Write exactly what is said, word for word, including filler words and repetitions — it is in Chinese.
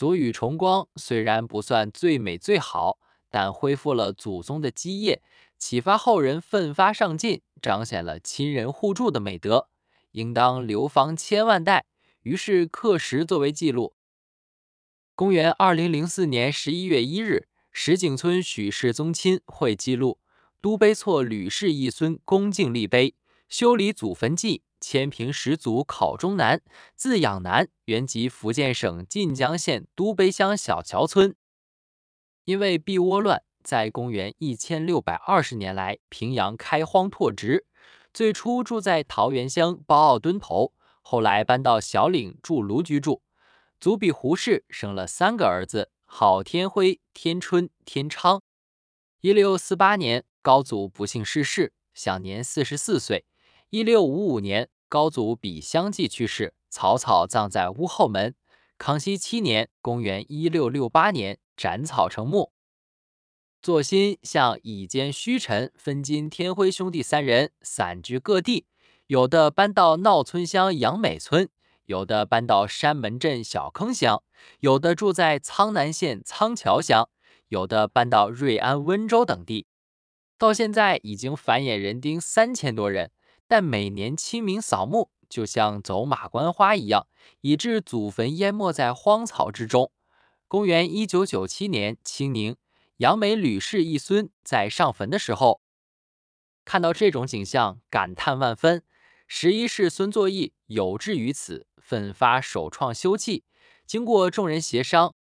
俗语重光虽然不算最美最好，但恢复了祖宗的基业，启发后人奋发上进，彰显了亲人互助的美德，应当流芳千万代。于是刻石作为记录。公元二零零四年十一月一日，石井村许氏宗亲会记录，都碑错吕氏一孙恭敬立碑，修理祖坟记，迁平始祖考中南，字养南，原籍福建省晋江县都碑乡小桥村。因为避倭乱，在公元一千六百二十年来，平阳开荒拓殖。最初住在桃源乡包澳墩头，后来搬到小岭筑庐居住。祖比胡氏生了三个儿子，号天辉、天春、天昌。一六四八年，高祖不幸逝世，享年四十四岁。一六五五年，高祖比相继去世，草草葬在屋后门。康熙七年，公元一六六八年，斩草成墓。左心向以兼虚臣分金天辉兄弟三人散居各地，有的搬到闹村乡杨美村，有的搬到山门镇小坑乡，有的住在苍南县苍桥乡，有的搬到瑞安温州等地。到现在已经繁衍人丁三千多人，但每年清明扫墓就像走马观花一样，以致祖坟淹没在荒草之中。公元一九九七年清明，杨梅吕氏一孙在上坟的时候，看到这种景象，感叹万分。十一世孙作义有志于此，奋发首创修葺。经过众人协商，